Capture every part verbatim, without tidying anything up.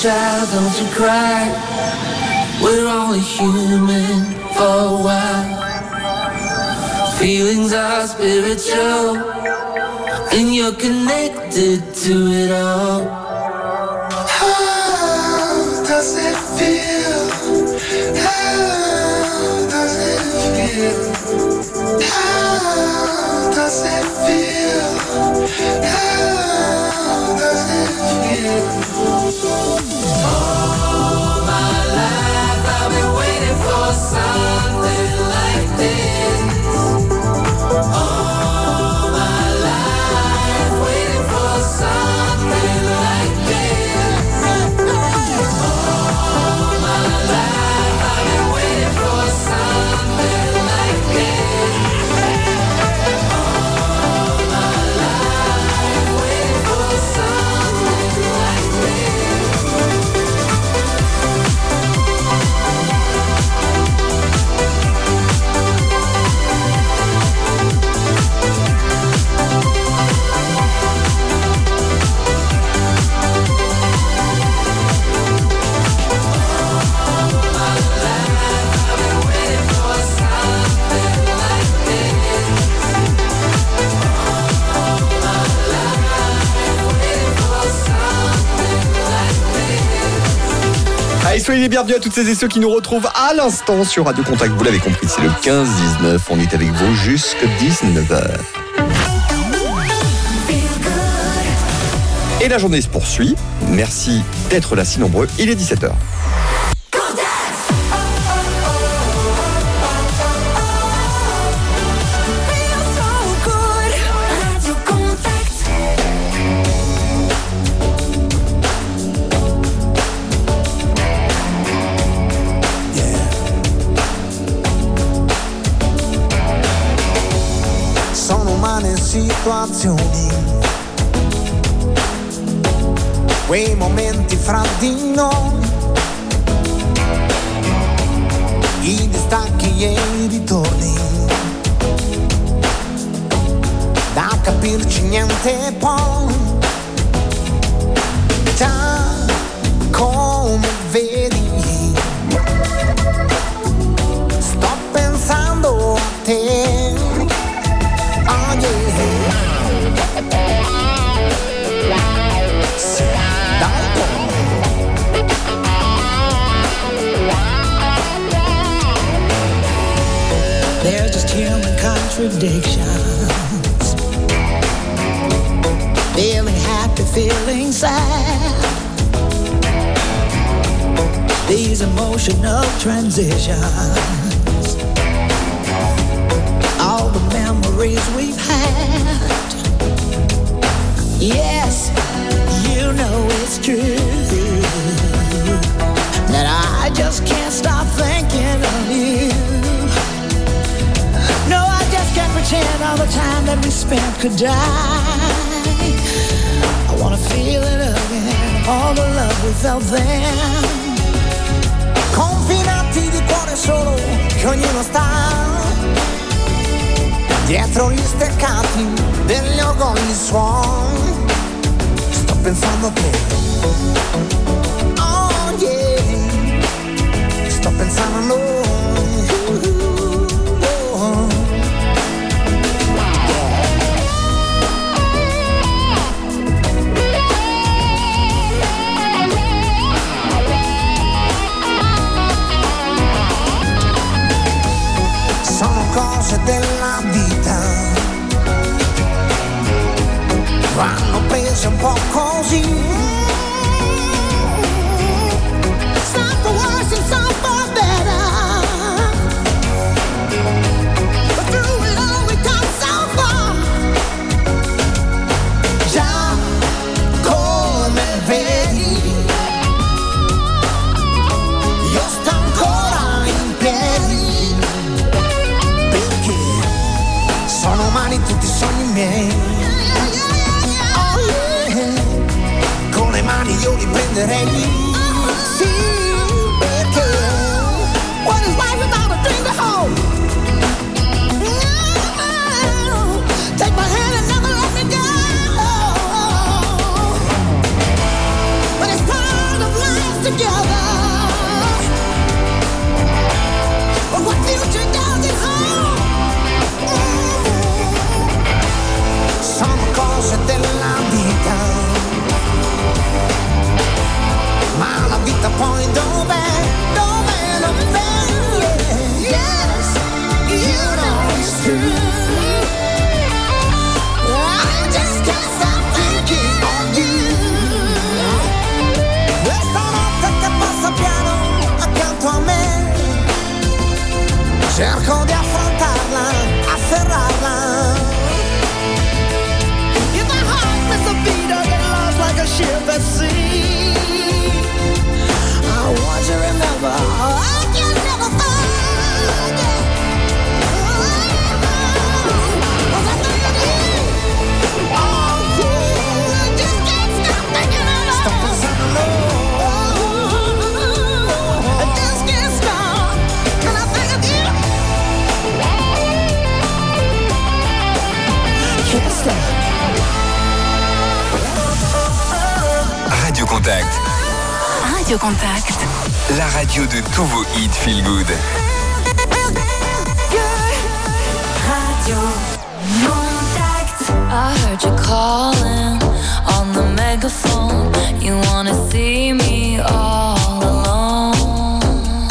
child, don't you cry. We're only human for a while. Feelings are spiritual, and you're connected to it all. How does it feel? How does it feel? How does it feel? How does it feel? All my life I've been waiting for something like this. All my life waiting for something like this. All my life I've been waiting for something like this. All my life waiting for something like this. Allez, soyez les bienvenus à toutes celles et ceux qui nous retrouvent à l'instant sur Radio Contact. Vous l'avez compris, c'est le quinze dix-neuf. On est avec vous jusqu'à dix-neuf heures. Et la journée se poursuit. Merci d'être là si nombreux. Il est dix-sept heures. Situazioni, quei momenti fra di noi, i distacchi e i ritorni, da capirci niente poi, già come vedi, sto pensando a te. Oh yeah. Sì, dai poi. There's just human contradictions. Feeling happy, feeling sad. These emotional transitions. All the memories we've had. Yes, you know it's true that I just can't stop thinking of you. No, I just can't pretend all the time that we spent could die. I wanna feel it again, all the love we felt then. Confinati di cuore solo, che ognuno sta dietro gli steccati degli orgogli suoni. Sto pensando a te. Oh yeah. Sto pensando a noi. Oh. Sono cose della vita, vanno prese un po' così. Some for worse and some for better, but through it all we come so far. Già come vedi, io sto ancora in piedi, perché sono umani tutti i sogni miei. Oh yeah, con le mani io li prenderei. Sì, perché what is life without a thing to hold? No, take my hand and never let me go. But it's part of life. cerco di affrontarla, afferrarla. If my heart is a beat, I get lost like a ship at sea. I want you to remember, I can never forget. Was I thinking you? Oh, yeah, just can't stop thinking of love. Stop pensando en love. I just can't stop. And I think of you. Can't stop. Radio Contact, Radio Contact. la radio de tous vos hits feel good. Radio Contact. I heard you calling on the megaphone. You wanna see me all alone.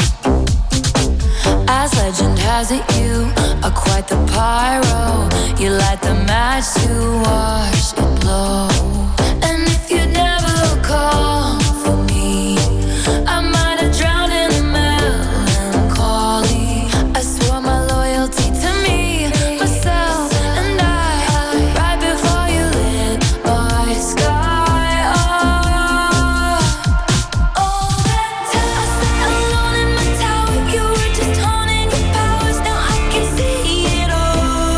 As legend has it, you are quite the pyro. You light the match to watch it blow. And if you never call for me, I might have drowned in the melancholy. I swore my loyalty to me, myself, and I. Right before you lit my sky up. All that time I sat alone in my tower, you were just honing your powers. Now I can see it all.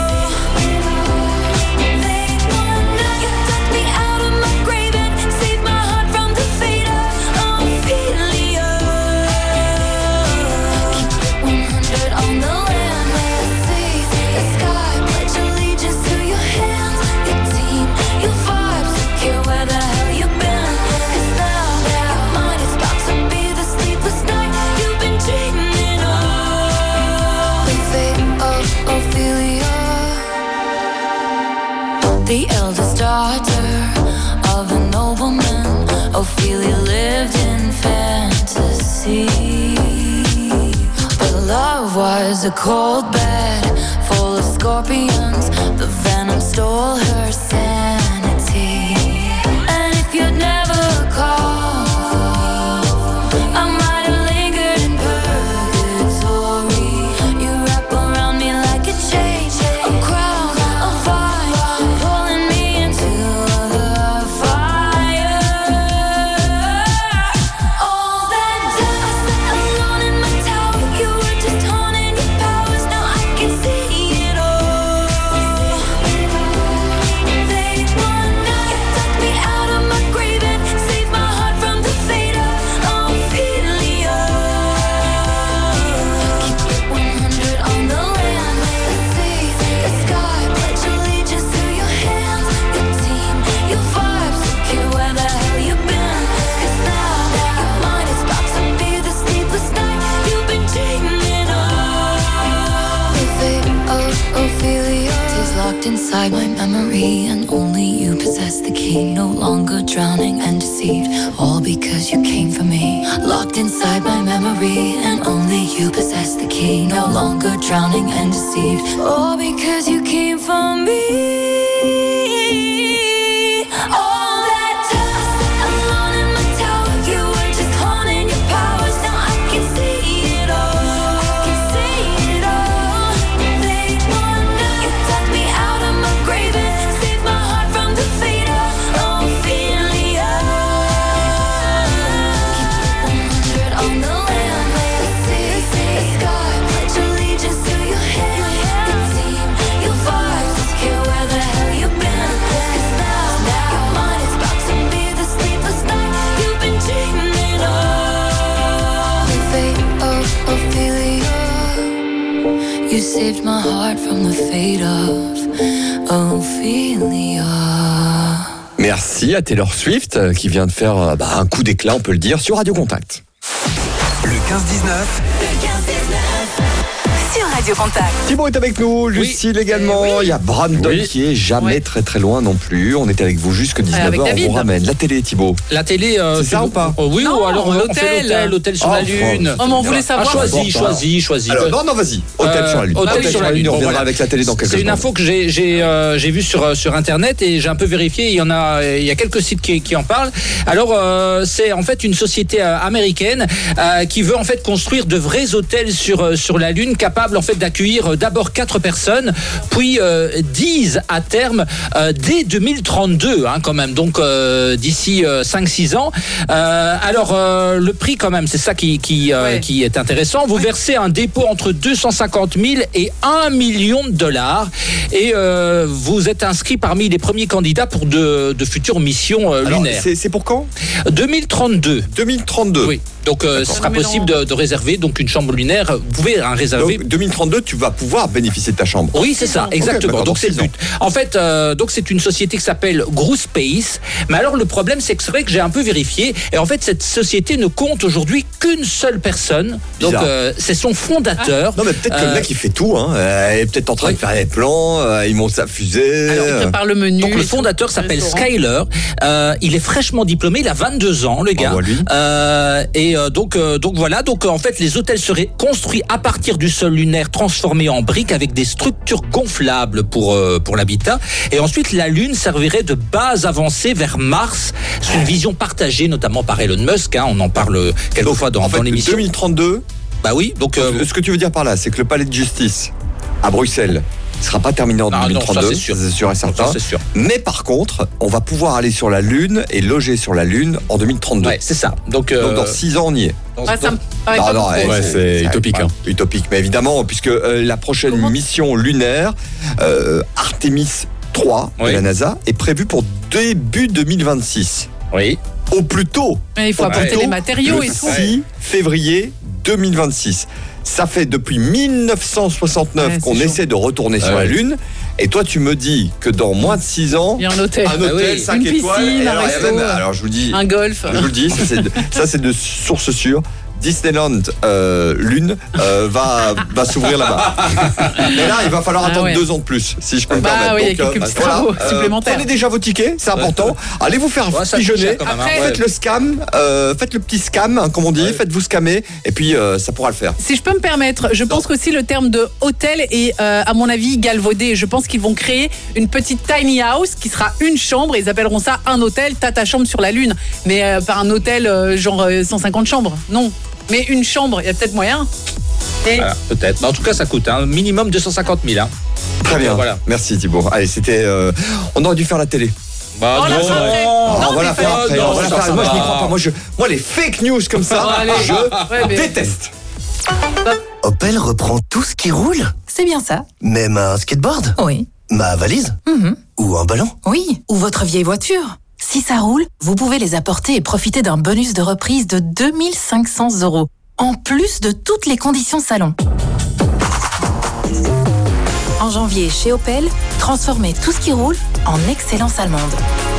Late one night, you took me out of my grave and saved my heart from the fate of Ophelia. Keep it one hundred on the land, the sea, the sky. Pledge allegiance to your hands, your team, your vibes. Here where the hell you been? 'Cause now that mine is about to be the sleepless night you've been dreaming of. The fate of Ophelia, the eldest daughter of a nobleman. Ophelia lived in fantasy, but love was a cold bed full of scorpions. The venom stole her sanity. And if you'd never called for me, I might have lingered in purgatory. You wrap around me like a chain, a crown, a vine, pulling me into the fire. All that time I sat alone in my tower, you were just honing your powers. Now I can see it all. Late one night, you took me out of my grave and saved my heart from the fate of Ophelia. Keep it one hundred on the land, the sea, the sky. Pledge allegiance to your hands, your team, your vibes. Here where the hell you been? 'Cause now that mine is about to be the sleepless night you've been dreaming of. The fate of Ophelia is locked inside my memory, and only you possess the key. No longer drowning and deceived, all because you came for me. Locked inside my memory, and only you possess the key. No longer drowning and deceived, all because you came for me. All that time I sat alone in my tower, you were just honing your powers. Now I can see it all. I can see it all. Late one night, you took me out of my grave and saved my heart from the fate of Ophelia. Keep it one hundred on the land, the sea, the sky. Pledge allegiance to your hands, your team, your vibes. Here where the hell you been? 'Cause now that mine is about to be the sleepless night you've been dreaming of. The fate of Ophelia, you saved my heart from the fate of Ophelia. Merci à Taylor Swift euh, qui vient de faire euh, bah, un coup d'éclat, on peut le dire, sur Radio Contact. Le quinze dix-neuf, Sur Radio Contact. Thibaut est avec nous, Lucille également. Il y a Brandon Oui. qui est jamais Ouais. très très loin non plus. On était avec vous jusque dix-neuf heures. avec On David. vous ramène la télé, Thibaut. La télé, euh, C'est ça ou pas Oh, oui, Non, ou alors on fait l'hôtel. l'hôtel, l'hôtel sur Oh, la lune. Oh, mais on voulait savoir. Ah, choisis, Bon, choisis, choisis. Alors, non, non, vas-y. Hôtel Euh, sur la Lune. Hôtel sur la Lune. On Bon, reviendra voilà. avec la télé dans quelques C'est une secondes. info que j'ai j'ai euh, j'ai vue sur euh, sur internet et j'ai un peu vérifié. Il y en a il y a quelques sites qui, qui en parlent. Alors euh, c'est en fait une société euh, américaine euh, qui veut en fait construire de vrais hôtels sur euh, sur la Lune capables capable en fait d'accueillir d'abord quatre personnes, puis euh, dix à terme euh, dès deux mille trente-deux, hein, quand même. Donc euh, d'ici euh, cinq six ans. Euh, alors euh, le prix quand même, c'est ça qui qui, euh, Ouais. qui est intéressant. Vous versez un dépôt entre deux cent cinquante mille et un million de dollars et euh, vous êtes inscrit parmi les premiers candidats pour de, de futures missions euh, Alors, lunaires. c'est, c'est pour quand deux mille trente-deux. deux mille trente-deux. Oui. Donc euh, ce sera Non, mais possible non. de, de réserver donc une chambre lunaire. Vous pouvez hein, réserver. Donc deux mille trente-deux, tu vas pouvoir bénéficier de ta chambre. Oui, c'est ça, Ok, exactement. d'accord, donc dans c'est le six but. En fait, euh, donc c'est une société qui s'appelle Groove Space. Mais alors le problème, c'est que c'est vrai que j'ai un peu vérifié. Et en fait, cette société ne compte aujourd'hui qu'une seule personne. Donc Bizarre. euh, c'est son fondateur. Non mais peut-être que le Euh, mec il fait tout, hein. Euh, il est peut-être en train oui. de faire les plans, euh, il monte sa fusée. Alors, on prépare le menu. Donc le et tout. fondateur s'appelle Restaurant. Skyler. Euh, il est fraîchement diplômé, il a vingt-deux ans, le gars. Bravo à lui. Euh, et euh, donc euh, donc voilà. Donc euh, en fait, les hôtels seraient construits à partir du sol lunaire, transformés en briques avec des structures gonflables pour euh, pour l'habitat. Et ensuite, la Lune servirait de base avancée vers Mars. C'est une vision partagée, notamment par Elon Musk. Hein, on en parle quelquefois dans, en fait, dans l'émission. deux mille trente-deux, Bah oui. Donc euh, ce que tu veux dire par là, c'est que le palais de justice à Bruxelles ne sera pas terminé en Ah non, deux mille trente-deux, ça, c'est sûr. c'est sûr et certain. ça, c'est sûr. Mais par contre, on va pouvoir aller sur la Lune et loger sur la Lune en deux mille trente-deux. Ouais, c'est ça. Donc, euh, Donc dans six ans, on y est. dans- Ouais, ça me paraît Non, pas non, beaucoup. eh, Ouais, c'est utopique, ouais, hein. Utopique, mais évidemment, puisque euh, la prochaine Comment- mission lunaire, euh, Artemis trois de Oui. la NASA, est prévue pour début deux mille vingt-six. Oui. Au plus tôt. Mais il faut Au apporter plus tôt, les matériaux le et tout. six février deux mille vingt-six. Ça fait depuis mille neuf cent soixante-neuf Ouais, c'est qu'on chaud. essaie de retourner sur Ouais. la Lune. Et toi, tu me dis que dans moins de six ans, Il y a un hôtel, un hôtel Ah oui. cinq Une étoiles. piscine, et un alors, il y a resto. même- alors, je vous dis, un golf. je vous le dis, ça c'est de, ça, c'est de source sûre. Disneyland euh, Lune euh, va, va s'ouvrir là-bas. Mais là, il va falloir Ah attendre ouais. deux ans de plus, si je peux me Bah permettre. oui, il y a Donc, quelques euh, petits voilà, travaux euh, supplémentaires. Prenez déjà vos tickets, c'est important. Allez vous faire Ouais, ça coûte pigeonner. cher quand même, hein. Après, Faites le scam, euh, faites le petit scam, hein, comme on dit, Ouais. faites-vous scammer, et puis euh, ça pourra le faire. Si je peux me permettre, je pense qu'aussi le terme de hôtel est, euh, à mon avis, galvaudé. Je pense qu'ils vont créer une petite tiny house qui sera une chambre et ils appelleront ça un hôtel. T'as ta chambre sur la Lune. Mais euh, pas un hôtel euh, genre euh, cent cinquante chambres. Non. Mais une chambre, il y a peut-être moyen. Et Voilà, peut-être. Mais en tout cas, ça coûte un minimum deux cent cinquante mille. Hein. Très bien, Voilà. merci Thibaut. Allez, c'était. euh, on aurait dû faire la télé. Bah, Oh, la non, soirée. ouais. Oh, Non, on va mais la faire pas- après. non, on va la ça, faire. ça Moi, je va. n'y crois pas. Moi, je, moi, les fake news comme ça, Oh, allez. je Ouais, mais- déteste. Opel reprend tout ce qui roule, C'est bien ça. même un skateboard, Oui. ma valise Mhm. ou un ballon. Oui. Ou votre vieille voiture. Si ça roule, vous pouvez les apporter et profiter d'un bonus de reprise de deux mille cinq cents euros. En plus de toutes les conditions salon. En janvier, chez Opel, transformez tout ce qui roule en excellence allemande.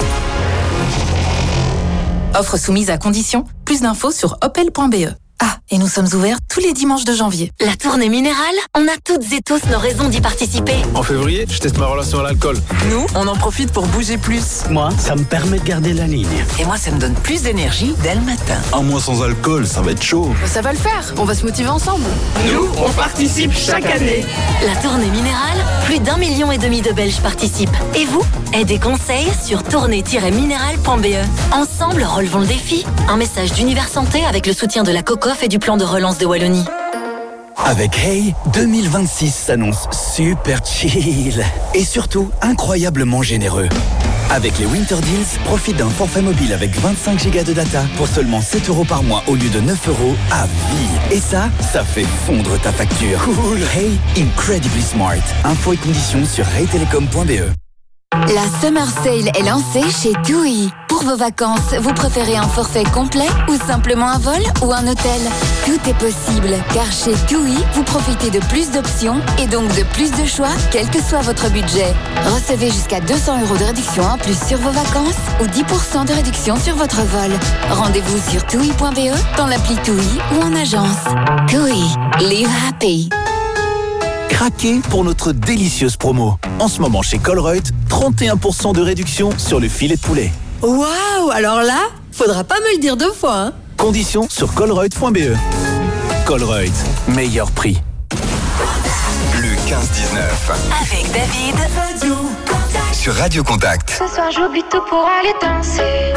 Offre soumise à condition. Plus d'infos sur opel point b e. Ah, et nous sommes ouverts tous les dimanches de janvier. La tournée minérale, on a toutes et tous nos raisons d'y participer. En février, je teste ma relation à l'alcool. Nous, on en profite pour bouger plus. Moi, ça me permet de garder la ligne. Et moi, ça me donne plus d'énergie dès le matin. Un mois sans alcool, ça va être chaud. Ça va le faire, on va se motiver ensemble. Nous, on participe chaque année. La tournée minérale, plus d'un million et demi de Belges participent. Et vous? Aidez conseils sur tournée tiret minérale point b e. Ensemble, relevons le défi. Un message d'Univers Santé avec le soutien de la COCOF et du plan de relance de Wallonie. Avec Hey, deux mille vingt-six s'annonce super chill. Et surtout, incroyablement généreux. Avec les Winter Deals, profite d'un forfait mobile avec vingt-cinq gigas de data pour seulement sept euros par mois au lieu de neuf euros à vie. Et ça, ça fait fondre ta facture. Cool. Hey, incredibly smart. Infos et conditions sur hey telecom point b e. La Summer Sale est lancée chez TUI. Pour vos vacances, vous préférez un forfait complet ou simplement un vol ou un hôtel? Tout est possible, car chez TUI, vous profitez de plus d'options et donc de plus de choix, quel que soit votre budget. Recevez jusqu'à deux cents euros de réduction en plus sur vos vacances ou dix pour cent de réduction sur votre vol. Rendez-vous sur tui point b e, dans l'appli TUI ou en agence. TUI, live happy. Craquez pour notre délicieuse promo. En ce moment chez Colruyt, trente et un pour cent de réduction sur le filet de poulet. Waouh, alors là, faudra pas me le dire deux fois, hein. Conditions sur colruyt point b e. Colruyt, meilleur prix. Le quinze dix-neuf Avec David. sur Radio Contact. Ce soir, j'oublie tout pour aller danser.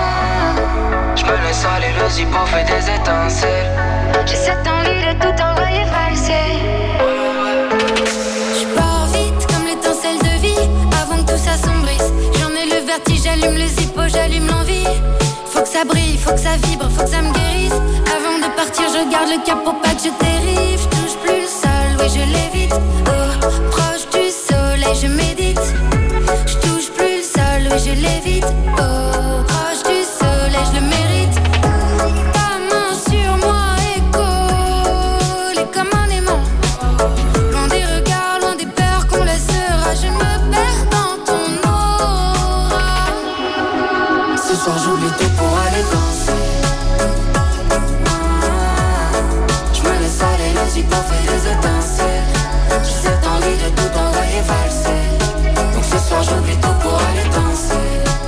Je me laisse aller, le zippo fait des étincelles. J'ai cette envie de tout envoyer. J'allume les hippos, j'allume l'envie. Faut que ça brille, faut que ça vibre, faut que ça me guérisse. Avant de partir, je garde le cap pour pas que je dérive. Je touche plus le sol, oui je l'évite. Oh, proche du soleil, je médite. Je touche plus le sol, oui je l'évite. Oh, proche du soleil, je le mérite. Ta main sur moi et collée comme un aimant. Loin des regards, loin des peurs qu'on laissera. Je me perds dans ton aura. Ce soir j'oublie tout pour aller danser. Je me laisse aller, les yeux fait des étincelles. J'ai cette envie de tout envoyer valser. Donc ce soir j'oublie tout pour aller danser.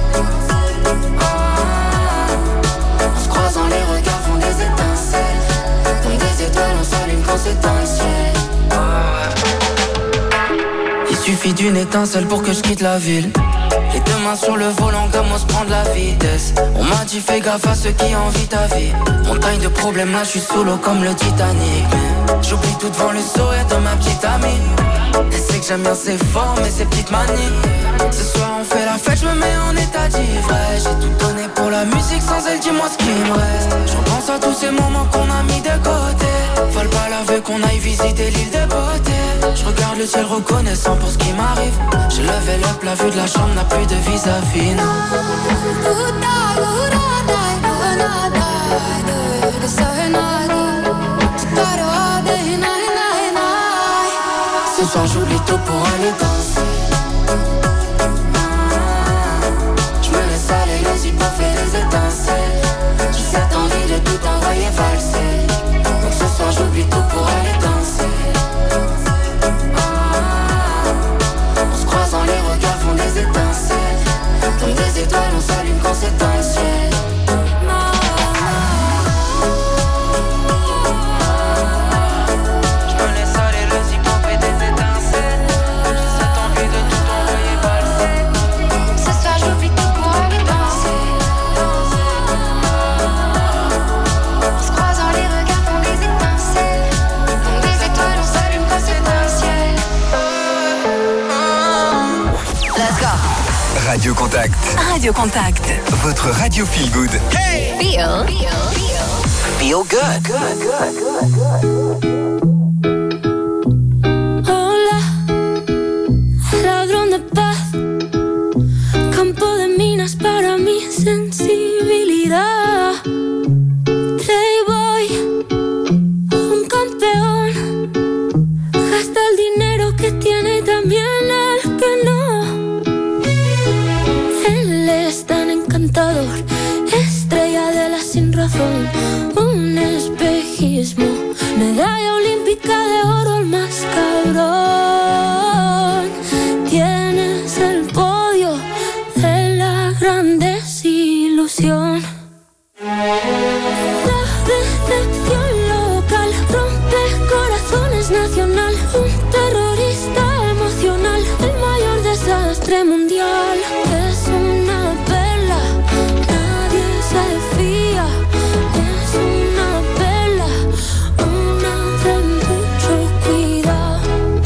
En se croisant les regards font des étincelles. Comme des étoiles on s'allume quand c'est dans le ciel. Il suffit d'une étincelle pour que je quitte la ville. Les deux mains sur le volant comme on se prend de la vitesse. On m'a dit fais gaffe à ceux qui envient ta vie. Montagne de problèmes là je suis sous l'eau comme le Titanic. Mais j'oublie tout devant le sourire de ma petite amie. Elle sait que j'aime bien ses formes et ses petites manies. Ce soir on fait la fête, je me mets en état d'ivresse. J'ai tout donné pour la musique, sans elle dis-moi ce qui me reste. Je repense à tous ces moments qu'on a mis de côté. Fallait pas laver qu'on aille visiter l'île de beauté. Je regarde le ciel reconnaissant pour ce qui m'arrive. J'ai levé up, la vue de la chambre n'a plus de vis-à-vis, non. Ce soir j'oublie tout pour aller danser. Je me laisse aller, les yeux fait des étincelles. J'ai cette envie de tout envoyer valser. Donc ce soir j'oublie tout pour aller danser. En se croisant les regards font des étincelles. Comme des étoiles on s'allume quand c'est dans le ciel. Radio Contact. Radio Contact. Votre radio feel good. Hey! Feel. Feel good. Hola, ladrón de paz, campo de minas para mi sensibilidad. Playboy, un campeón, gasta el dinero que tiene y también el que no. Él es tan encantador, estrella de la sin razón, un espejismo, medalla olímpica de oro, el más cabrón. Tienes el podio de la gran desilusión. La decepción local rompe corazones nacional, un terrorista emocional, el mayor desastre mundial. Es una perla, nadie se fía. Es una perla, una de mucho cuidado.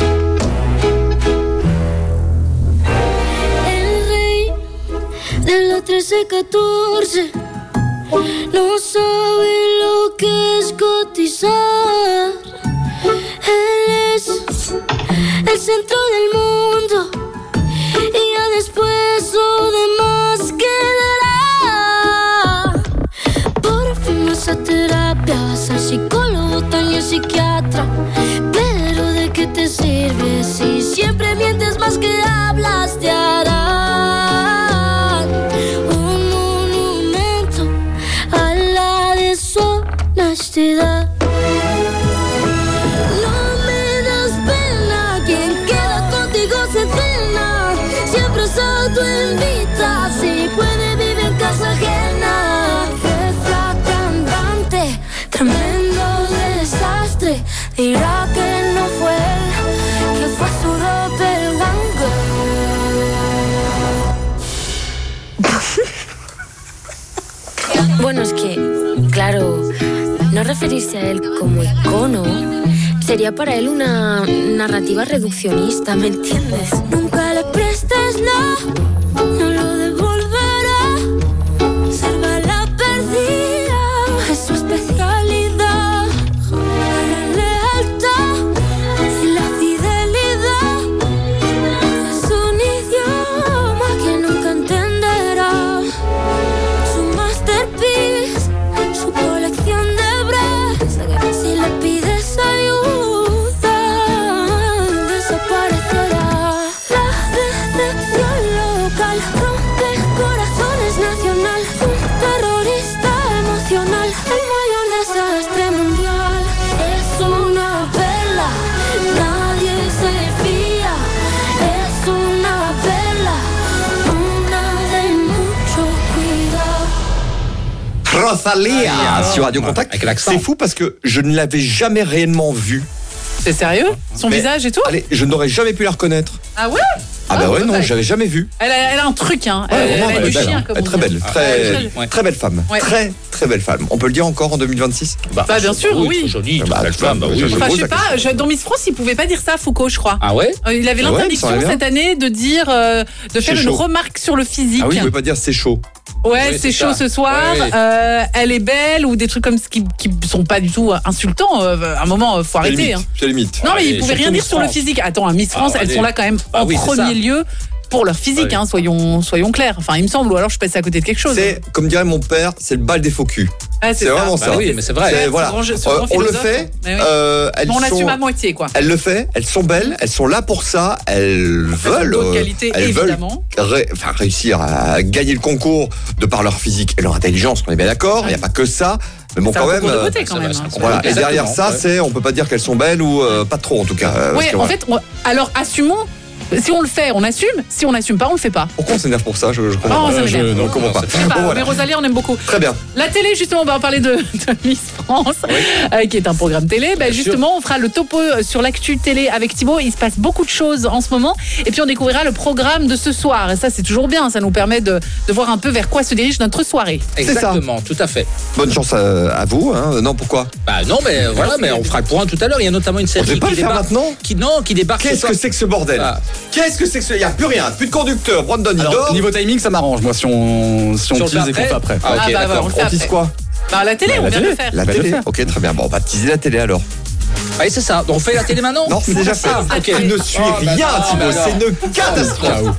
El rey de la trece catorce no sabe lo que es cotizar. Él es el centro del mundo y ya después lo demás quedará. Por fin vas a terapia, vas al psicólogo, también psiquiatra. Pero ¿de qué te sirve si siempre mientes más que hablas? Te harán un monumento a la deshonestidad. No me das pena, quien queda contigo se cena. Siempre se autoinvita, si puede vive en casa ajena. Jefa cantante, tremendo desastre. Dirá que no fue él, que fue su doppelganger. Bueno, es que, claro, no referirse a él como icono sería para él una narrativa reduccionista, ¿me entiendes? Nunca le prestes nada, no lo devolverá. Rosalia sur Radio Contact. Avec l'accent. C'est fou parce que je ne l'avais jamais réellement vue. C'est sérieux? Son Mais, visage et tout? Allez, je n'aurais jamais pu la reconnaître. Ah ouais? Ah bah ouais, non, ouais. j'avais jamais vu. Elle a, elle a un truc, hein. Ouais, elle, vraiment, elle a elle du est belle, chien, hein. comme Elle est on très dit. belle, Ah, très, ouais. très belle femme. Ouais. Très, très belle femme. On peut le dire encore en deux mille vingt-six? Bah, bien sûr, oui. Jolie, Bah, belle femme. Bah, oui, je Enfin, pose je sais la pas, je- dans Miss France, il pouvait pas dire ça, Foucault, je crois. Ah ouais? Euh, Il avait Ah ouais, l'interdiction ça allait bien. cette année de dire, euh, de faire C'est une chaud. remarque sur le physique. Ah oui, vous pouvez pas dire c'est chaud. Ouais, Oui, c'est c'est chaud ça. ce soir, Ouais, ouais. euh, elle est belle, ou des trucs comme ce qui, qui sont pas du tout euh, insultants. Euh, à un moment, euh, faut C'est arrêter. limite. Hein. C'est limite. Non, mais Allez, ils pouvaient surtout rien dire Miss sur le France. physique. Attends, à Miss France, Ah, elles allez. sont là quand même Ah en oui, c'est premier ça. lieu pour leur physique, Ouais. hein, soyons, soyons clairs. Enfin, il me semble, ou alors je passe à côté de quelque chose. C'est, comme dirait mon père, c'est le bal des faux culs. Ah, C'est ça. vraiment Bah ça. oui, mais c'est vrai. C'est- Ouais, voilà. ce grand- ce Euh, grand on le philosophe. fait. Mais oui. euh, elles Mais on sont- assume à moitié, quoi. Elles le fait, elles sont belles, elles sont là pour ça, elles Elles ont veulent, d'autres euh, qualités, elles évidemment. veulent ré- enfin, réussir à gagner le concours de par leur physique et leur intelligence, on est bien d'accord, il n'y a pas que ça, mais bon C'est quand un même. concours de euh, beauté, quand ça va, même. c'est un hein. concours Voilà. Et Exactement, derrière ça, ouais. c'est, on peut pas dire qu'elles sont belles ou euh, pas trop en tout cas. euh, parce Ouais, que, en voilà. fait, on- alors assumons. Si on le fait, on assume. Si on n'assume pas, on le fait pas. Pourquoi on s'énerve pour ça? Je, je comprends Oh, pas. ça je m'énerve. ne comprends pas. Je sais pas, Bon, voilà. mais Rosalie, on aime beaucoup. Très bien. La télé, justement, on va en parler de, de Miss France, euh, qui est un programme télé. Bah, Bien justement, on fera le topo euh, sur l'actu télé avec Thibaut. Il se passe beaucoup de choses en ce moment. Et puis, on découvrira le programme de ce soir. Et ça, c'est toujours bien. Ça nous permet de, de voir un peu vers quoi se dirige notre soirée. C'est ça. Exactement, tout à fait. Bonne chance à, à vous. Hein. Non, pourquoi? Bah non, mais voilà, mais on fera le point tout à l'heure. Il y a notamment une On série ne pas qui le faire débarque. maintenant? Qui, non, qui débarque. ce Qu'est-ce soir. que c'est que ce bordel? Ah. Qu'est-ce que c'est que ce... Il n'y a plus rien, plus de conducteur. Brandon, il Alors, dort. niveau timing, ça m'arrange, moi, si on, si on Si on le tease fait et qu'on fait après. Ah, ok, Ah, bah, d'accord. voilà, on le fait On tease après. quoi? Bah, la télé, Bah, on la vient de télé. le faire. La Bah, le télé. faire. Ok, très bien. Bon, on va teaser la télé alors. Allez, c'est ça. Donc, on fait la télé maintenant? Non, c'est déjà fait. Ah, ok. Tu ne suis Oh, bah rien, non, Thibaut. bah non. C'est une catastrophe. Ciao.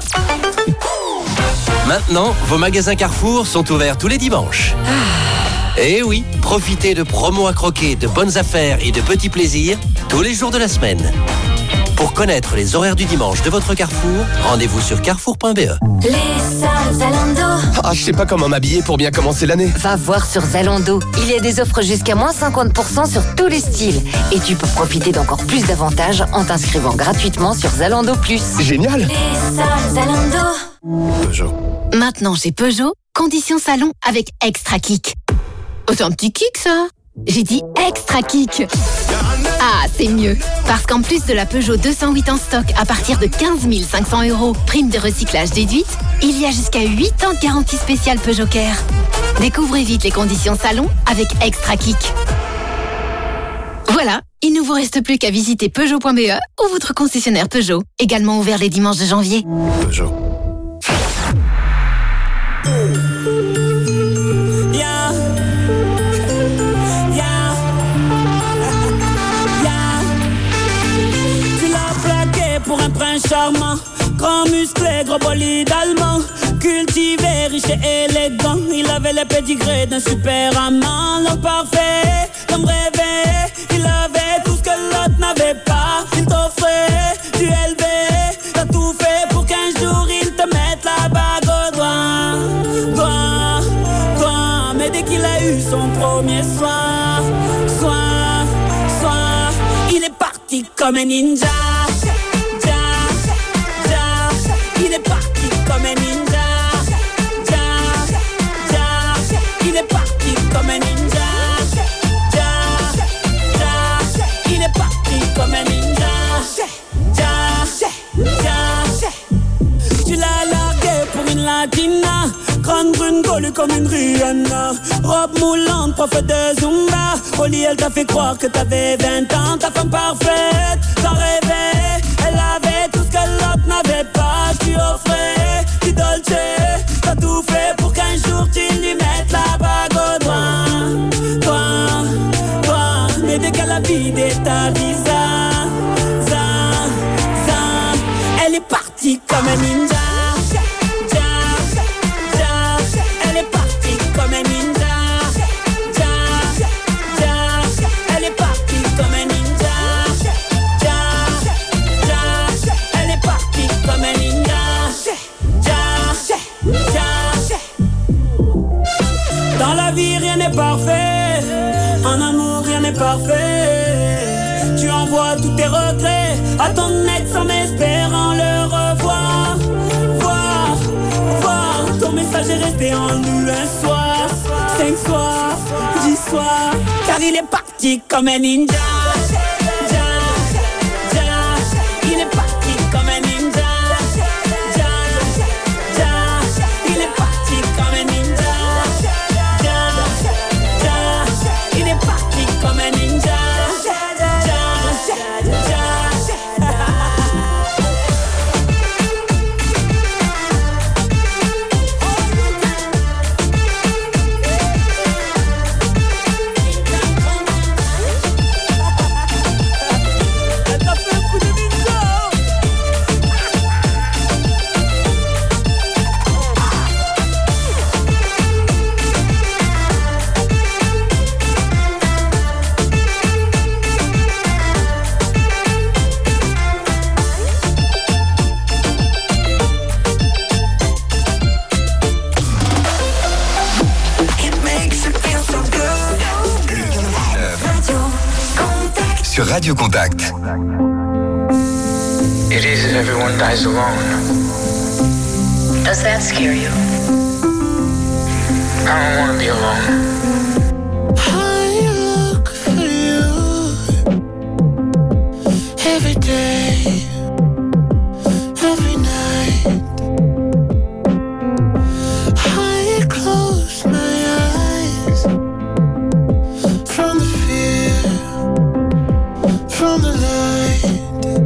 Maintenant, vos magasins Carrefour sont ouverts tous les dimanches. Et oui, profitez de promos à croquer, de bonnes affaires et de petits plaisirs tous les jours de la semaine. Pour connaître les horaires du dimanche de votre Carrefour, rendez-vous sur carrefour point b e. Les soldes Zalando. Ah, je sais pas comment m'habiller pour bien commencer l'année. Va voir sur Zalando. Il y a des offres jusqu'à moins cinquante pour cent sur tous les styles. Et tu peux profiter d'encore plus d'avantages en t'inscrivant gratuitement sur Zalando Plus. Génial. Les soldes Zalando. Peugeot. Maintenant chez Peugeot, conditions salon avec Extra Kick. Oh, c'est un petit kick ça. J'ai dit Extra Kick. Ah, c'est mieux. Parce qu'en plus de la Peugeot deux cent huit en stock à partir de quinze mille cinq cents euros, prime de recyclage déduite, il y a jusqu'à huit ans de garantie spéciale Peugeot Care. Découvrez vite les conditions salon avec Extra Kick. Voilà, il ne vous reste plus qu'à visiter peugeot point b e ou votre concessionnaire Peugeot, également ouvert les dimanches de janvier. Peugeot. Yeah. Yeah. Yeah. Tu l'as plaqué pour un prince charmant, grand musclé, gros bolide allemand, cultivé, riche et élégant. Il avait les pédigrés d'un super amant, l'homme parfait, l'homme rêvé. Il avait tout ce que l'autre n'avait pas. Il t'offrait du élevé, t'as tout fait pour qu'un jour il te mette la bague au doigt. Doigt, doigt. Mais dès qu'il a eu son premier soir, soir, soir, il est parti comme un ninja. Ja, ja. Il est parti comme un ninja. Ja, ja. Il est parti comme un ninja. Ja, ja. Il est parti comme un ninja. Ja, ja. Tu l'as largué pour une latina, grande brune collée comme une Rihanna, robe moulante, prof de Zumba. Au lit elle t'a fait croire que t'avais vingt ans. Ta femme parfaite, t'en rêvais. Elle avait tout ce que l'autre n'avait pas. Tu offrais du dolce, t'as tout fait pour qu'un jour tu lui mettes la bague au doigt. Toi, toi, mais dès qu'elle a vidé ta visa, za, za, elle est partie comme un ninja. Ja, ja. Elle est partie comme un ninja. Ja, ja. Elle est partie comme un ninja. Ja, ja. Elle est partie comme un ninja. Ja, ja. Dans la vie rien n'est parfait, en amour rien n'est parfait. Tu envoies tous tes regrets à ton ex en espérant le revoir. Voir, voir, ton message est resté en nous un soir. Cinq soir, du soir, car il est parti comme un ninja. Ja, ja, il est parti comme un ninja. Ja, ja, il est parti comme un ninja. Ja, ja, il est parti comme un ninja. Ja, ja, ja. Sur Radio Contact. It is if everyone dies alone. Does that scare you? I don't want to be alone. I look for you every day, every night. I close my eyes from the fear, from the light.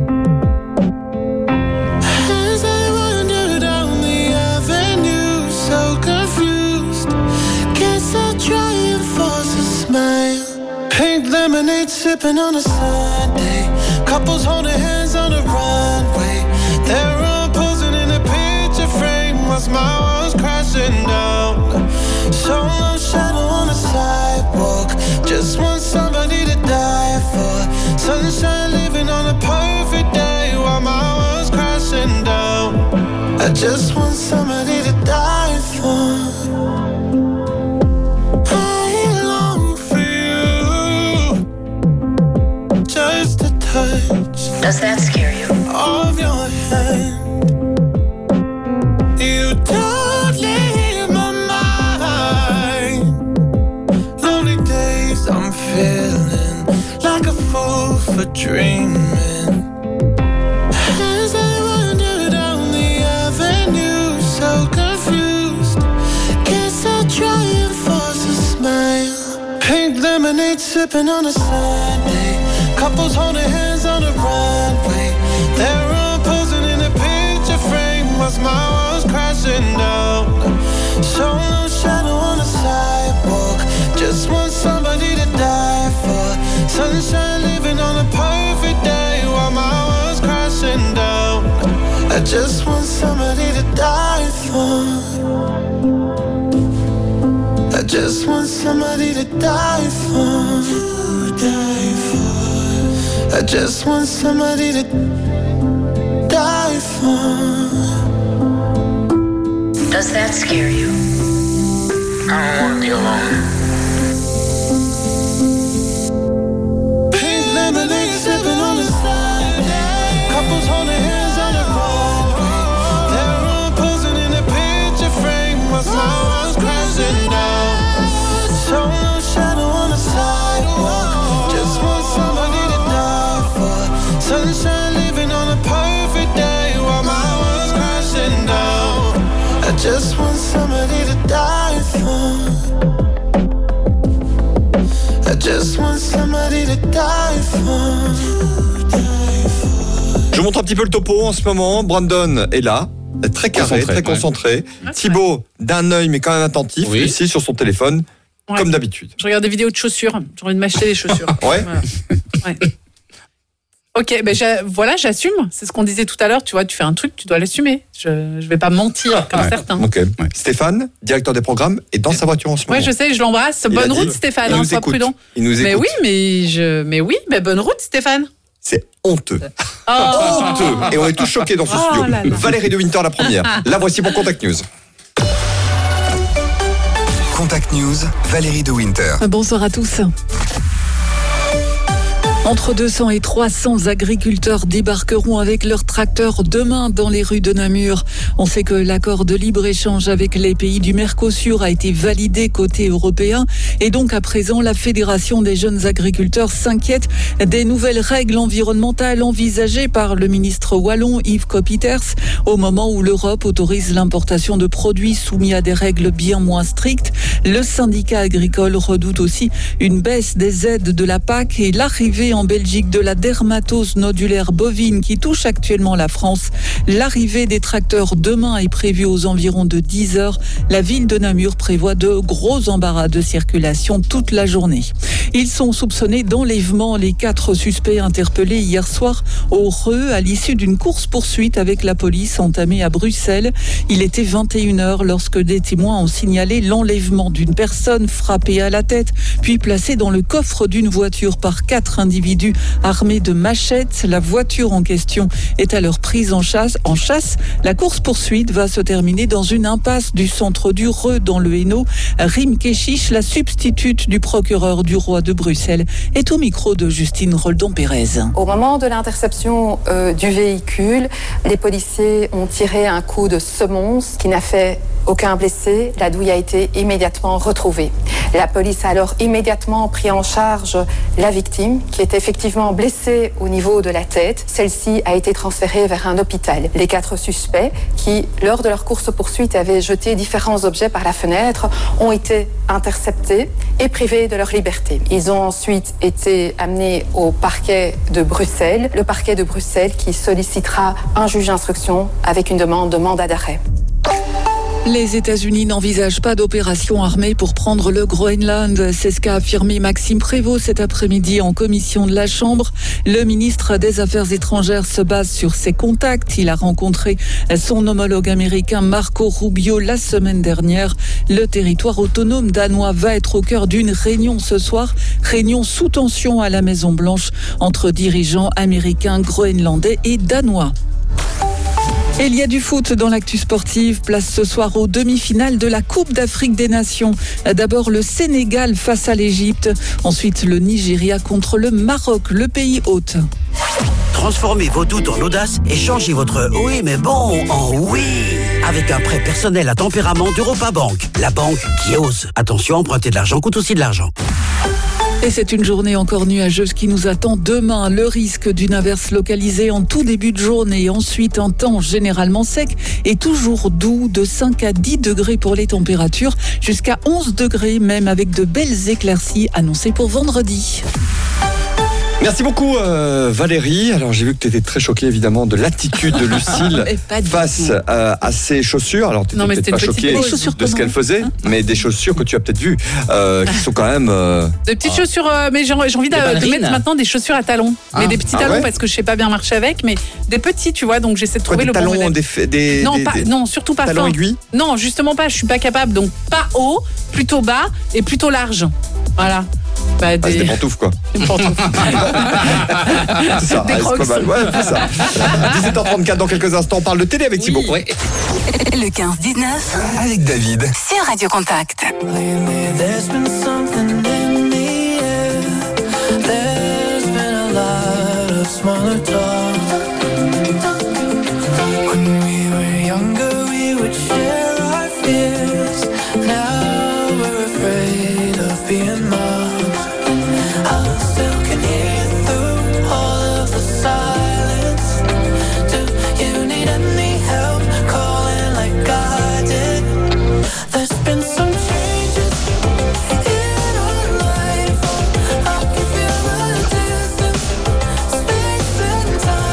As I wander down the avenue, so confused, guess I'll try and force a smile. Pink lemonade sipping on a Sunday, couples holding hands on the runway. They're all posing in a picture frame whilst my world's crashing down. Solo shadow on the sidewalk, just want somebody to die for. Sunshine living on a perfect day while my world's crashing down. I just want somebody to die for. I long for you, just a touch. Does that scare you? Of your hand. You don't leave my mind. Lonely days I'm feeling like a fool for dreaming. As I wander down the avenue, so confused, guess I'll try and force a smile. Pink lemonade sipping on a Sunday, couples holding hands on the runway. They're all posing in a picture frame whilst my world's crashing down. Solo shadow on the sidewalk, just want somebody to die for. Sunshine living on a perfect day while my world's crashing down. I just want somebody to die for. I just want somebody to die for. Die for. I just want somebody to die for. Does that scare you? I don't want to be alone. Pink lemonade sipping on the side. Couples holding hands on the runway. They're all posing in a picture frame whilst my world's crashing down. Solo shadow on the sidewalk, just want somebody to die for. Sunshine living on a perfect day while my world's crashing down. I just want somebody to die for. I just want somebody to die for. Je montre un petit peu le topo en ce moment. Brandon est là, très carré, Concentré, très concentré. Ouais. Thibaut, d'un œil mais quand même attentif, Oui. ici sur son téléphone, Ouais. comme d'habitude. Je regarde des vidéos de chaussures. J'ai envie de m'acheter des chaussures. Ouais. Voilà. Ouais. Ok, ben j'a- voilà, j'assume. C'est ce qu'on disait tout à l'heure. Tu vois, tu fais un truc, tu dois l'assumer. Je, je vais pas mentir comme Ouais. certains. Ok. Stéphane, directeur des programmes, est dans sa voiture en ce moment. Ouais, je sais, je l'embrasse. Il a Bonne dit- route, Stéphane. il Hein, nous sois écoute. prudent. Il nous Mais écoute. oui, mais je, mais oui, mais bonne route, Stéphane. C'est honteux. Oh. Honteux. Et on est tous choqués dans ce Oh studio. là là. Valérie de Winter, la première. La voici pour Contact News. Contact News, Valérie de Winter. Bonsoir à tous. Entre deux cents et trois cents agriculteurs débarqueront avec leurs tracteurs demain dans les rues de Namur. On sait que l'accord de libre-échange avec les pays du Mercosur a été validé côté européen et donc à présent la Fédération des jeunes agriculteurs s'inquiète des nouvelles règles environnementales envisagées par le ministre wallon Yves Coppieters au moment où l'Europe autorise l'importation de produits soumis à des règles bien moins strictes. Le syndicat agricole redoute aussi une baisse des aides de la P A C et l'arrivée en Belgique de la dermatose nodulaire bovine qui touche actuellement la France. L'arrivée des tracteurs demain est prévue aux environs de dix heures. La ville de Namur prévoit de gros embarras de circulation toute la journée. Ils sont soupçonnés d'enlèvement. Les quatre suspects interpellés hier soir au Reux à l'issue d'une course-poursuite avec la police entamée à Bruxelles. Il était vingt et une heures lorsque des témoins ont signalé l'enlèvement d'une personne frappée à la tête, puis placée dans le coffre d'une voiture par quatre individus armés de machettes. La voiture en question est alors prise en chasse. En chasse. La course-poursuite va se terminer dans une impasse du centre du Reux dans le Hainaut. Rim Keshish, la substitute du procureur du roi de Bruxelles, est au micro de Justine Roldan-Pérez. Au moment de l'interception euh, du véhicule, les policiers ont tiré un coup de semonce qui n'a fait aucun blessé. La douille a été immédiatement retrouvée. La police a alors immédiatement pris en charge la victime qui était effectivement blessée au niveau de la tête. Celle-ci a été transférée vers un hôpital. Les quatre suspects qui, lors de leur course-poursuite, avaient jeté différents objets par la fenêtre, ont été interceptés et privés de leur liberté. Ils ont ensuite été amenés au parquet de Bruxelles, le parquet de Bruxelles qui sollicitera un juge d'instruction avec une demande de mandat d'arrêt. Les États-Unis n'envisagent pas d'opération armée pour prendre le Groenland. C'est ce qu'a affirmé Maxime Prévost cet après-midi en commission de la Chambre. Le ministre des Affaires étrangères se base sur ses contacts. Il a rencontré son homologue américain Marco Rubio la semaine dernière. Le territoire autonome danois va être au cœur d'une réunion ce soir. Réunion sous tension à la Maison-Blanche entre dirigeants américains, groenlandais et danois. Et il y a du foot dans l'actu sportive. Place ce soir aux demi-finales de la Coupe d'Afrique des Nations. D'abord le Sénégal face à l'Égypte. Ensuite le Nigeria contre le Maroc, le pays hôte. Transformez vos doutes en audace et changez votre « oui mais bon » en « oui » avec un prêt personnel à tempérament d'Europa Bank. La banque qui ose. Attention, emprunter de l'argent coûte aussi de l'argent. Et c'est une journée encore nuageuse qui nous attend demain. Le risque d'une averse localisée en tout début de journée. Ensuite, un temps généralement sec et toujours doux de cinq à dix degrés pour les températures. Jusqu'à onze degrés même avec de belles éclaircies annoncées pour vendredi. Merci beaucoup euh, Valérie. Alors j'ai vu que tu étais très choquée évidemment de l'attitude de Lucille face euh, à ses chaussures. Alors tu n'étais peut-être pas choquée de ce qu'elle faisait, hein, mais des chaussures que tu as peut-être vues euh, qui sont quand même... Euh, de petites euh, chaussures, euh, mais j'ai, j'ai envie de, de mettre maintenant des chaussures à talons. Ah. Mais des petits ah talons ouais parce que je sais pas bien marcher avec, mais des petits tu vois, donc j'essaie de trouver Quoi, le talons, bon modèle. Des, des, non, des, pas, des, non, surtout pas talons fin. aiguilles. Non, justement pas, je suis pas capable, donc pas haut, plutôt bas et plutôt large. Voilà. Bah, des... Ah, c'est des pantoufles quoi. Des pantoufles. C'est ça, des ah, c'est pas mal. Ouais, c'est ça. dix-sept heures trente-quatre dans quelques instants, on parle de télé avec Thibaut. Oui. Le quinze dix-neuf avec David sur Radio Contact. There's been something in the air. There's been a lot of smaller talk. When we were younger, we would share our fears. Now we're afraid of being lost. I still can hear through all of the silence. Do you need any help calling like I did? There's been some changes in our life. I can feel the distance, space and time.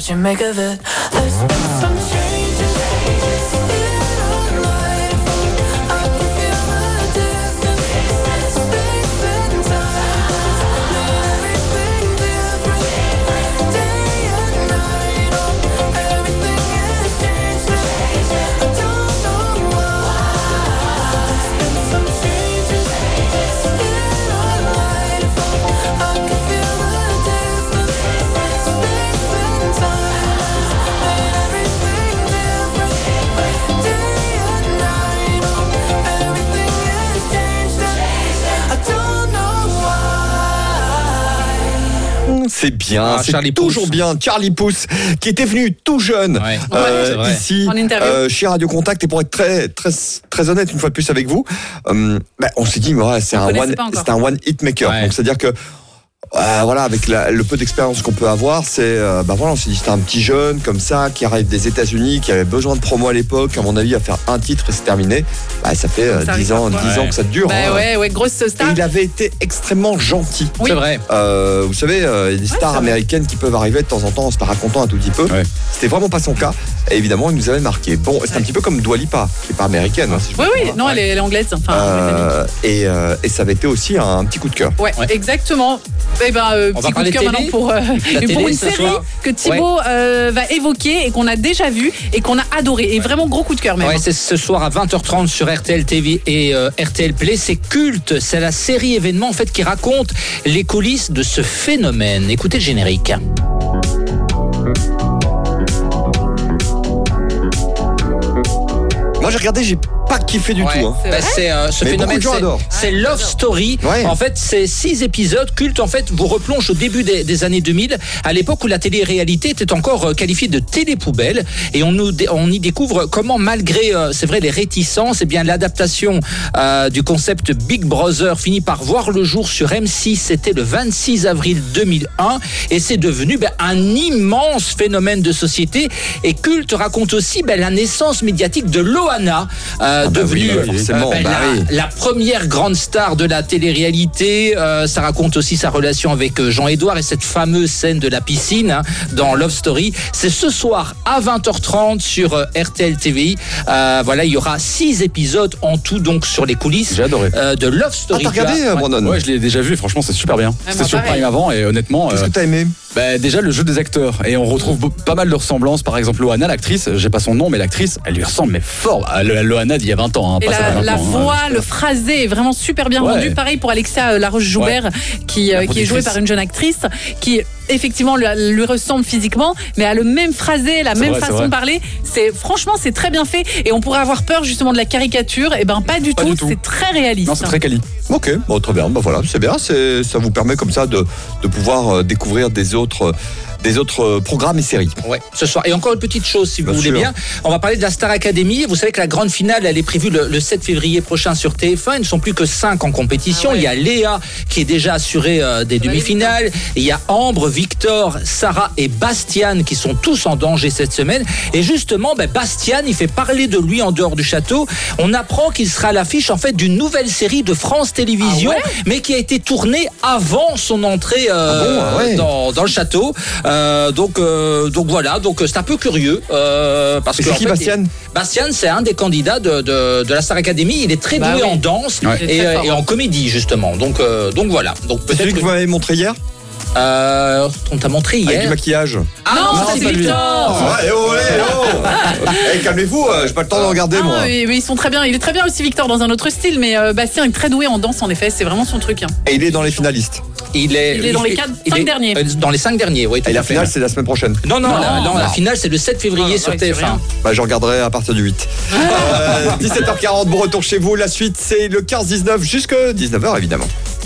what you make of it. There's been some changes in our life. I can feel the distance, space and time. Everything different, day and night. Oh, everything has changed. I don't know why. There's been some changes in our life. I can feel the distance, space and time. Made everything different, day and night. Oh, everything has changed. I don't know why. C'est bien, Ah, c'est Charlie toujours Pouce. bien. Charlie Pouce, qui était venu tout jeune Ouais. euh, Ouais, c'est vrai. ici En interview. euh, chez Radio Contact. Et pour être très très très honnête une fois de plus avec vous, euh, bah, on s'est dit, ouais, c'est On un connaissait one, pas encore. c'est un one hit maker. Ouais. Donc c'est à dire que euh, voilà, avec la- le peu d'expérience qu'on peut avoir, c'est euh, bah voilà, on s'est dit, c'était un petit jeune comme ça qui arrive des États-Unis, qui avait besoin de promo à l'époque. À mon avis, à faire un titre et c'est terminé. Bah, ça fait euh, Ça dix arrive ans, parfois. dix ans Ouais. que ça dure. Bah hein. ouais, ouais, grosse Et star. il avait été extrêmement gentil. Oui. C'est vrai. Euh, vous savez, euh, il y a des Ouais, stars c'est vrai. américaines qui peuvent arriver de temps en temps en se racontant un tout petit peu. Ouais. C'était vraiment pas son cas. Et évidemment, il nous avait marqué. Bon, c'est un petit peu comme Dua Lipa, qui est pas américaine. Hein, si je me Oui, trompe oui, pas. non, elle est, elle est anglaise. Enfin, Euh, et, euh, et ça avait été aussi un, un petit coup de cœur. Ouais, Ouais. exactement. Eh ben, euh, On va petit coup de parler cœur télé maintenant pour, euh, La pour télé une ce série soir. que Thibaut euh, va évoquer et qu'on a déjà vu et qu'on a adoré. Et vraiment gros coup de cœur même. Ouais, c'est ce soir à vingt heures trente sur R T L T V et euh, R T L Play. C'est culte. C'est la série événement en fait qui raconte les coulisses de ce phénomène. Écoutez le générique. Moi, j'ai regardé, j'ai pas kiffé du Ouais. tout. Hein. C'est Bah, vrai c'est euh, ce Mais beaucoup phénomène, de gens c'est- adorent. c'est Love Story. Ouais. En fait, c'est six épisodes cultes. En fait, vous replonge au début des, des années deux mille, à l'époque où la télé-réalité était encore euh, qualifiée de télé-poubelle, et on nous, dé- on y découvre comment, malgré, euh, c'est vrai, les réticences, et bien l'adaptation euh, du concept Big Brother finit par voir le jour sur M six. C'était le vingt-six avril deux mille un, et c'est devenu ben, un immense phénomène de société. Et Culte raconte aussi ben, la naissance médiatique de Loana, euh, bah devenue oui, bah forcément, ben, bah la, oui. la première grande star de la télé-réalité. Euh, ça raconte aussi sa relation avec euh, Jean-Édouard et cette fameuse scène de la piscine hein, dans Love Story. C'est ce soir à vingt heures trente sur euh, R T L T V. Euh, voilà, il y aura six épisodes en tout donc sur les coulisses J'ai adoré. euh, de Love Ah, Story. t'as regardé, Tu as- euh, ouais. Brandon Ouais, je l'ai déjà vu et franchement, c'est super bien. Ouais, C'était moi, sur pareil. Prime avant et honnêtement, Qu'est-ce euh, que t'as aimé? bah, déjà le jeu des acteurs. Et on retrouve beau- pas mal de ressemblances. Par exemple, Loana, l'actrice, j'ai pas son nom, mais l'actrice, elle lui ressemble, mais fort à Lo- à Loana d'il y a vingt ans. Hein, Et pas ça, la, vingt la ans, hein. voix, le phrasé est vraiment super bien Ouais. rendu. Pareil pour Alexia euh, Laroche-Joubert, qui, euh, La qui est jouée productrice. par une jeune actrice qui effectivement lui, lui ressemble physiquement, mais a le même phrasé, la C'est même vrai, c'est façon vrai. de parler. C'est franchement, c'est très bien fait. Et on pourrait avoir peur justement de la caricature. Et ben pas du Pas tout. du tout. C'est très réaliste. Non, c'est très quali. Ok, bon, très bien. Bah voilà, c'est bien. C'est, ça vous permet comme ça de, de pouvoir euh, découvrir des autres, euh, des autres euh, programmes et séries. Ouais, ce soir. Et encore une petite chose, si vous Bien voulez sûr. bien. On va parler de la Star Academy. Vous savez que la grande finale, elle est prévue le, le sept février prochain sur T F un. Ils ne sont plus que cinq en compétition. Ah ouais. Il y a Léa qui est déjà assurée euh, des Ça va demi-finales. Il y a Ambre, Victor, Sarah et Bastian qui sont tous en danger cette semaine. Et justement, ben, Bastian, il fait parler de lui en dehors du château. On apprend qu'il sera à l'affiche en fait d'une nouvelle série de France Télévisions, Ah ouais mais qui a été tournée avant son entrée euh, Ah bon, ah ouais. dans, dans le château. Euh, donc, euh, donc voilà, donc c'est un peu curieux euh, parce Et que c'est en qui, fait, Bastian Bastian, c'est un des candidats de, de, de la Star Academy. Il est très Bah doué oui. en danse Ouais. Il est et, très euh, fort. et en comédie justement. Donc, euh, donc voilà. Donc C'est celui peut-être que vous m'avez montré hier euh, on t'a montré avec hier. du maquillage. Ah non, Non, ça, c'est c'est pas lui. Victor. Ah, eh oh, eh oh Eh, calmez-vous, euh, j'ai pas le temps de regarder Ah, moi. oui, oui, ils sont très bien. Il est très bien aussi Victor dans un autre style, mais euh, Bastien est très doué en danse en effet. C'est vraiment son truc. Hein. Et il est dans les finalistes. Il est, Il est dans les fait- quatre- il cinq est- derniers. euh, Dans les cinq derniers, oui. tout Et la à fait. finale, c'est la semaine prochaine. Non, non, Non, la, non, la non. finale, c'est le sept février Ah, sur ouais, T F un. c'est rien. Bah, je regarderai à partir du huit. Euh, dix-sept heures quarante, bon retour chez vous. La suite, c'est le quinze dix-neuf jusque dix-neuf heures, évidemment.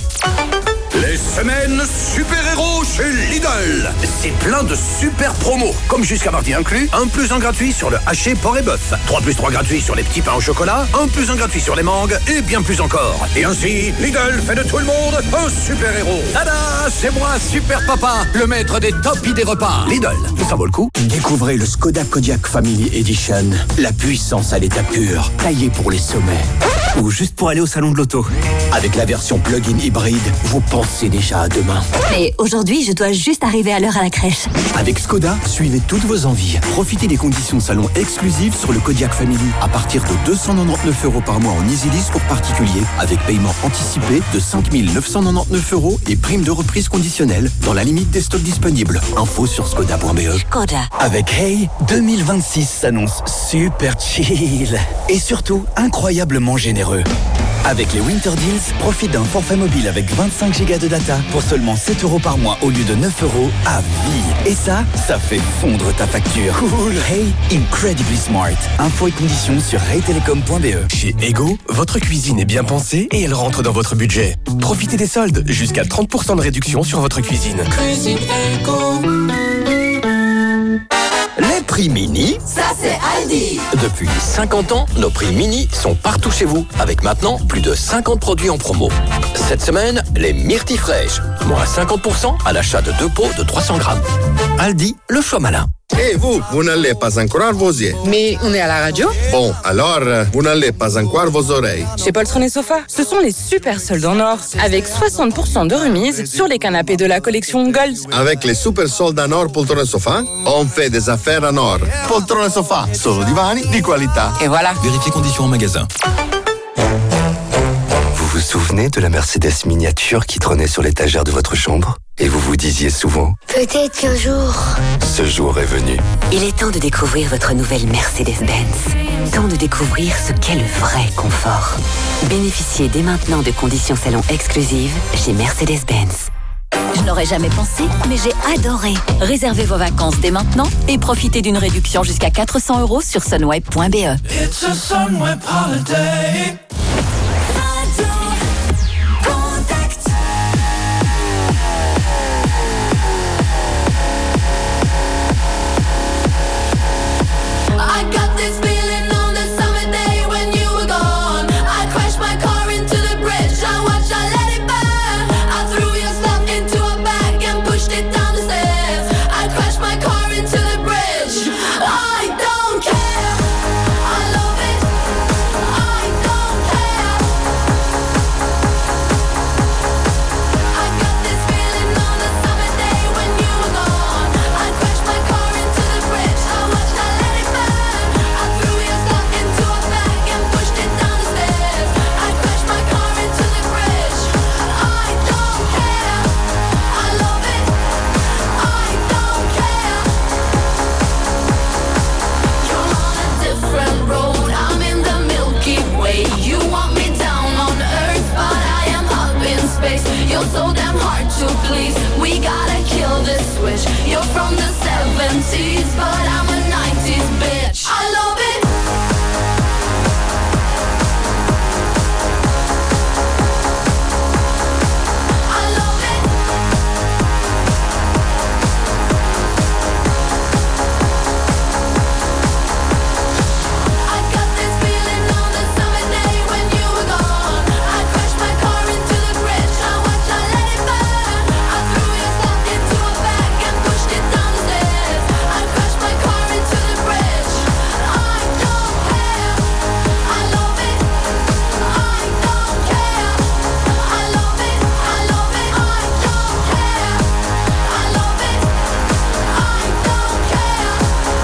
Les semaines super-héros chez Lidl. C'est plein de super promos. Comme jusqu'à mardi inclus, un plus un gratuit sur le haché porc et bœuf. trois plus trois gratuit sur les petits pains au chocolat. un plus un gratuit sur les mangues et bien plus encore. Et ainsi, Lidl fait de tout le monde un super-héros. Tada, c'est moi, Super Papa, le maître des top idées repas. Lidl, ça vaut le coup. Découvrez le Skoda Kodiaq Family Edition. La puissance à l'état pur, taillée pour les sommets. Ou juste pour aller au salon de l'auto. Avec la version plug-in hybride, vous pensez déjà à demain. Mais aujourd'hui, je dois juste arriver à l'heure à la crèche. Avec Skoda, suivez toutes vos envies. Profitez des conditions salon exclusives sur le Kodiaq Family à partir de deux cent quatre-vingt-dix-neuf euros par mois en easy lease pour particuliers, avec paiement anticipé de cinq mille neuf cent quatre-vingt-dix-neuf euros et prime de reprise conditionnelle dans la limite des stocks disponibles. Info sur skoda point b e. Skoda. Avec Hey, deux mille vingt-six s'annonce super chill et surtout incroyablement généreux. Avec les Winter Deals, profite d'un forfait mobile avec vingt-cinq gigas de data pour seulement sept euros par mois au lieu de neuf euros à vie. Et ça, ça fait fondre ta facture. Cool. Hey, incredibly smart. Infos et conditions sur hey telecom point b e. Chez Ego, votre cuisine est bien pensée et elle rentre dans votre budget. Profitez des soldes, jusqu'à trente pour cent de réduction sur votre cuisine. Cuisine Ego. Les prix mini, Ça c'est Aldi. depuis cinquante ans, nos prix mini sont partout chez vous, avec maintenant plus de cinquante produits en promo. Cette semaine, les myrtilles fraîches, moins cinquante pour cent à l'achat de deux pots de trois cents grammes. Aldi, le choix malin. Et vous, vous n'allez pas encore vos yeux. Mais on est à la radio. Bon, alors, vous n'allez pas encore vos oreilles. Chez Poltron et Sofa, ce sont les super soldes en or, avec soixante pour cent de remise sur les canapés de la collection Gold. Avec les super soldes en or Poltron et Sofa, on fait des affaires en or. Poltron et Sofa, solo divani di qualità. Et voilà. Vérifiez conditions en magasin. Vous vous souvenez de la Mercedes miniature qui trônait sur l'étagère de votre chambre? Et vous vous disiez souvent, Peut-être qu'un jour... ce jour est venu. Il est temps de découvrir votre nouvelle Mercedes-Benz. Temps de découvrir ce qu'est le vrai confort. Bénéficiez dès maintenant de conditions salon exclusives chez Mercedes-Benz. Je n'aurais jamais pensé, mais j'ai adoré. Réservez vos vacances dès maintenant et profitez d'une réduction jusqu'à quatre cents euros sur sunweb point b e. It's a Sunweb holiday. I got this feeling on the summer day when you were gone. I crashed my car into the bridge. I watched, I let it burn. I threw your stuff into a bag and pushed it down the stairs. I crashed my car into the bridge. I don't care. I love it. I don't care. I got this feeling on the summer day when you were gone. I crashed my car into the bridge. I watched, I let it burn. I threw your stuff into a bag and pushed it down the stairs. I crashed my car into the bridge. I don't care. I love it. I don't care. You're on a different road. I'm in the Milky Way. You want me down on Earth, but I am up in space. You're so damn hard to please. We gotta kill this switch. You're from the seventies, but I'm a nineties bitch. I love it. I love it. I got this feeling on the summer day when you were gone. I crashed my car into the bridge. I watched, I let it burn. I threw your stuff into a bag and pushed it down the stairs. I crashed my car into the bridge. I don't care. I love it. I don't care. I love it. I love it. I don't care. I love it. I don't care.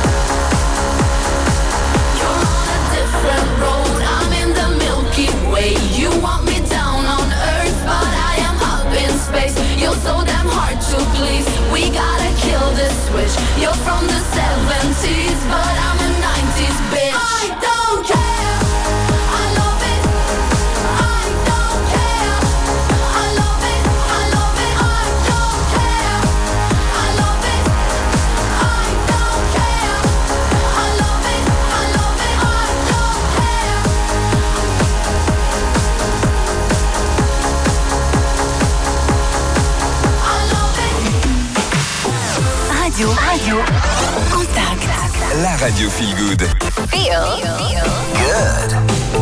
You're on a different road. I'm in the Milky Way. You want me down on Earth, but I am up in space. You're so damn hard to please. We gotta kill this switch. You're from the seventies, but I'm a nineties bitch. I don't care. I love it. I don't care. I love it. I love it. I don't care. I love it. I don't care. I love it. I love it. I don't care. I love it. Radio, radio, contact. La radio feel good. Feel Good.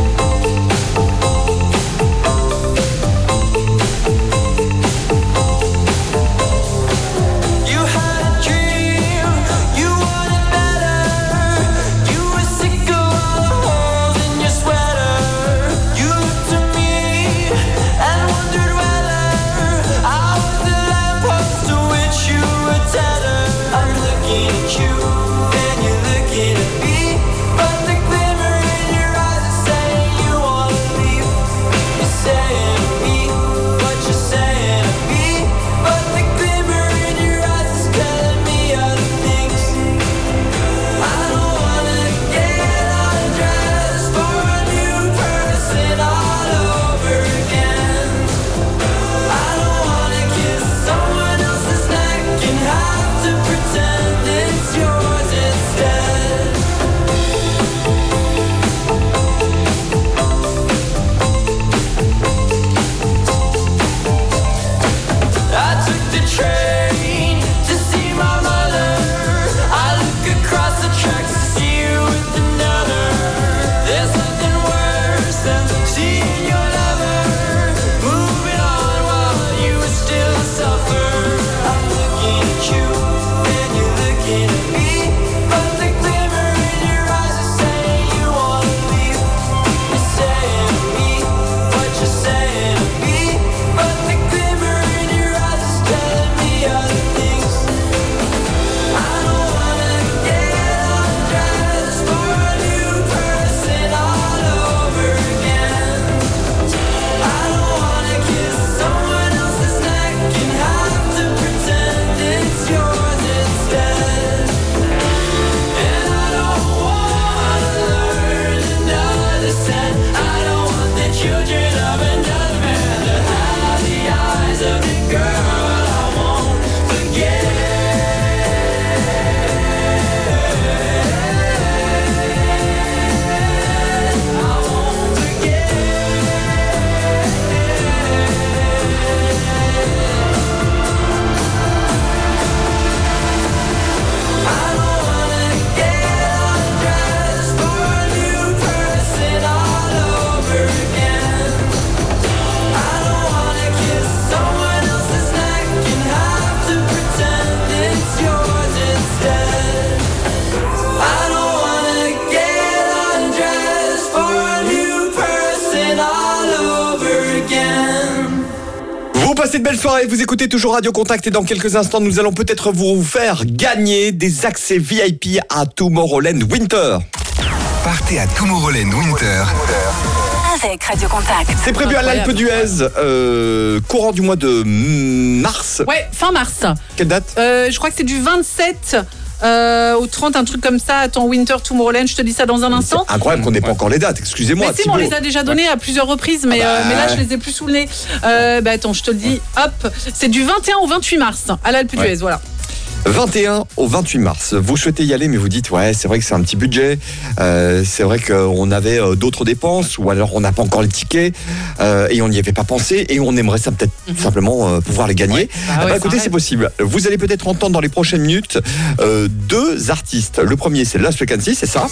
You had a dream, you wanted better. You were sick of all the holes in your sweater. You looked to me passez de belles soirées, vous écoutez toujours Radio Contact et dans quelques instants, nous allons peut-être vous faire gagner des accès V I P à Tomorrowland Winter. Partez à Tomorrowland Winter. Avec Radio Contact. C'est prévu à l'Alpe d'Huez, euh, courant du mois de mars. Ouais, fin mars. Quelle date euh, Je crois que c'est du vingt-sept euh, au trente, un truc comme ça. Attends, Winter Tomorrowland, je te dis ça dans un instant. C'est incroyable qu'on n'ait pas encore les dates, excusez-moi. Mais si, on les a déjà données à plusieurs reprises, mais, ah bah... euh, mais là, je les ai plus sous le nez. Euh, bah attends, je te le dis, hop, c'est du vingt et un au vingt-huit mars à l'Alpe d'Huez, ouais. Voilà. vingt et un au vingt-huit mars. Vous souhaitez y aller, mais vous dites, ouais, c'est vrai que c'est un petit budget. Euh, c'est vrai qu'on avait euh, d'autres dépenses, ou alors on n'a pas encore les tickets, euh, et on n'y avait pas pensé, et on aimerait ça peut-être mm-hmm. simplement euh, pouvoir les gagner. Ouais. Ah ouais, bah, écoutez, c'est possible. Vous allez peut-être entendre dans les prochaines minutes euh, deux artistes. Le premier, c'est Lost Frequency, c'est ça.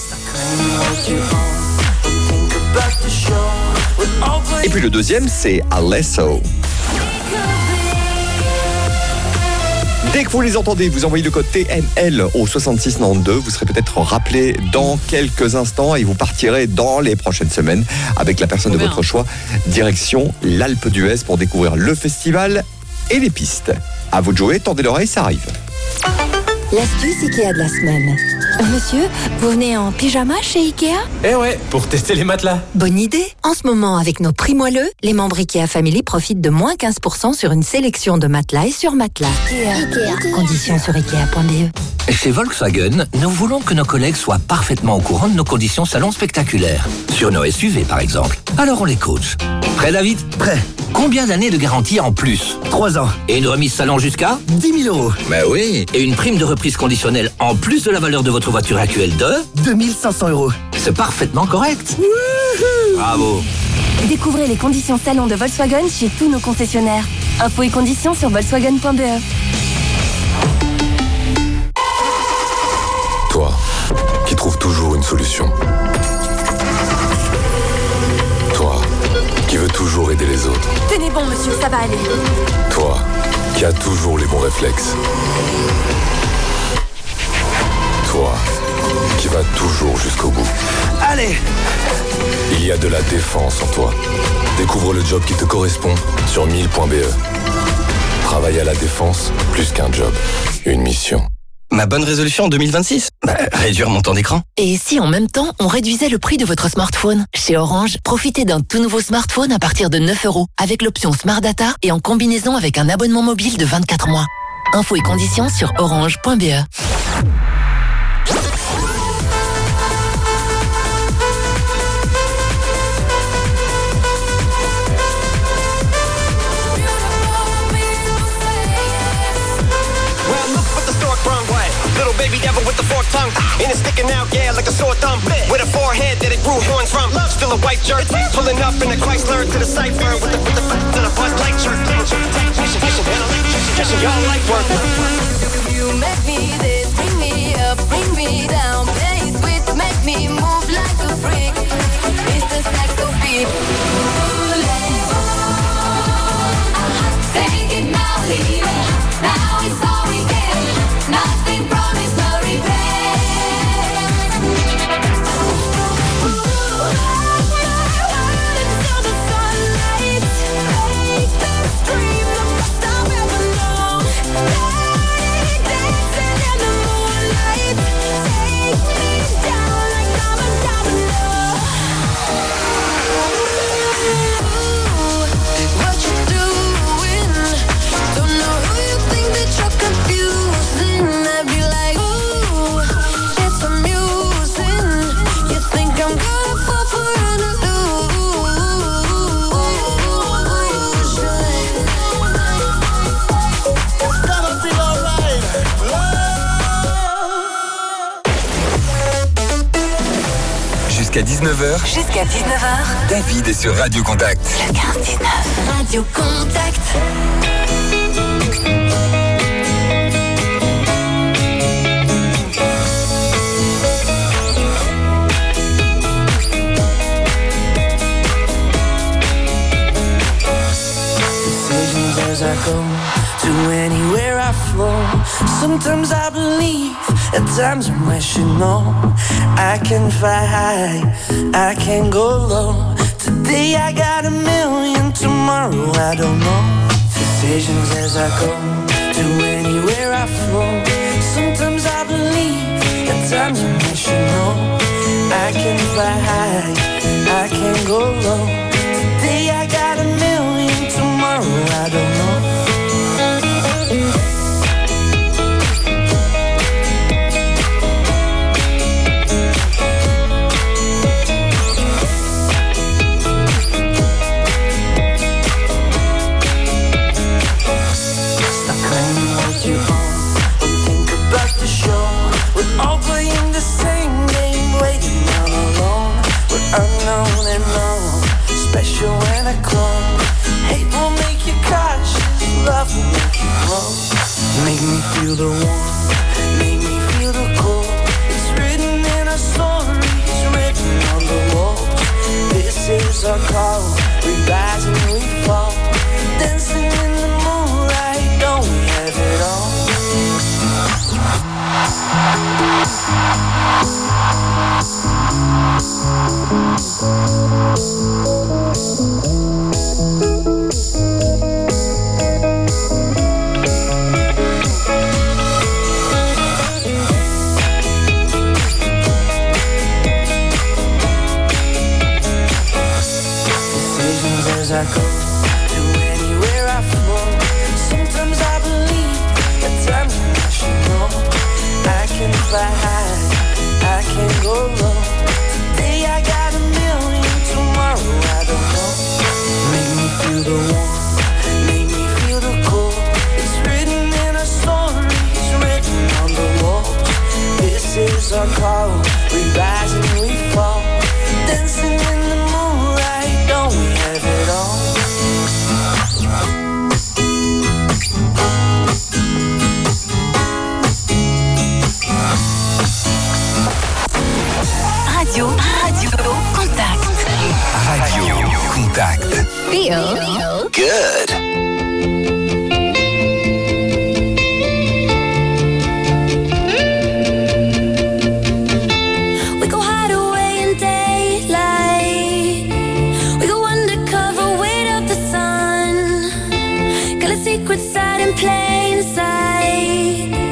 Et puis le deuxième, c'est Alesso. Dès que vous les entendez, vous envoyez le code T N L au soixante-six quatre-vingt-deux. Vous serez peut-être rappelé dans quelques instants et vous partirez dans les prochaines semaines avec la personne de votre choix. Direction l'Alpe d'Huez pour découvrir le festival et les pistes. À vous de jouer, tendez l'oreille, ça arrive. L'astuce Ikea de la semaine. Monsieur, vous venez en pyjama chez Ikea ? Eh ouais, pour tester les matelas. Bonne idée. En ce moment, avec nos prix moelleux, les membres Ikea Family profitent de moins quinze pour cent sur une sélection de matelas et sur matelas. Ikea. Ikea. Conditions sur ikea point b e. Chez Volkswagen, nous voulons que nos collègues soient parfaitement au courant de nos conditions salon spectaculaires. Sur nos S U V, par exemple. Alors on les coach. Prêt, David ? Prêt. Combien d'années de garantie en plus ? Trois ans. Et une remise salon jusqu'à ? dix mille euros. Ben oui. Et une prime de reprise conditionnelle en plus de la valeur de votre voiture actuelle de ? deux mille cinq cents euros. C'est parfaitement correct. Wouhou. Bravo. Découvrez les conditions salon de Volkswagen chez tous nos concessionnaires. Infos et conditions sur volkswagen point b e. Toi, qui trouves toujours une solution. Toi, qui veux toujours aider les autres. Tenez bon, monsieur, ça va aller. Toi, qui as toujours les bons réflexes. Toi, qui vas toujours jusqu'au bout. Allez! Il y a de la défense en toi. Découvre le job qui te correspond sur mille point b e. Travailler à la défense, plus qu'un job, une mission. Ma bonne résolution en deux mille vingt-six ? Bah, réduire mon temps d'écran. Et si en même temps, on réduisait le prix de votre smartphone ? Chez Orange, profitez d'un tout nouveau smartphone à partir de neuf euros, avec l'option Smart Data et en combinaison avec un abonnement mobile de vingt-quatre mois. Infos et conditions sur orange point b e. Baby devil with the forked tongue, and it's sticking out, yeah, like a sore thumb. With a forehead that it grew horns from. Still a white jerk, pulling up in a Chrysler to the cipher with the with the with the Bud Light shirt. Y'all like work. You make me this, bring me up, bring me down. Play sweet, make me move like a freak. It's the sex of beat. Take it now, leave it. Now it's all we get. Nothing promised, no regret. Until the sunlight, make this dream the best I've ever known. Dancing in the moonlight, take me down like I'm a domino. What you doing? Don't know who you think that you're confusing. I'd be like, ooh, it's amusing. You think I'm gonna fall for an illusion? It's gonna be alright. Jusqu'à dix-neuf heures, Jusqu'à dix-neuf heures, David est sur Radio Contact. le quinze dix-neuf. Radio Contact. Decisions as I go to anywhere I flow. Sometimes I believe, at times I'm rational. I can fly high, I can go low. Today I got a million, tomorrow I don't know. decisions as I go to anywhere I flow. Sometimes I believe, at times I wish you know. I can fly high, I can go low. Today I got a million, tomorrow I don't know. All playing the same game, waiting all alone. We're unknown and known, special when I come. Hate will make you cautious, love will make you grow. Make me feel the warmth, make me feel the cold. It's written in our stories, written on the walls. This is our call, we rise and we fall. Dancing in the moonlight, don't we have it all? Decisions as I go to anywhere I flow. Sometimes I believe, at times I should know. I can fly high, I can go low. Today I got a million, tomorrow I don't know. Make me feel the warmth, make me feel the cold. It's written in our stories, written on the walls. This is our call, we rise and we fall. Dancing in the moonlight, don't we have it all? Radio, Radio Contact. Radio Contact. Feel Good. We go hide away in daylight. We go undercover, wait up the sun. Got a secret side in plain sight.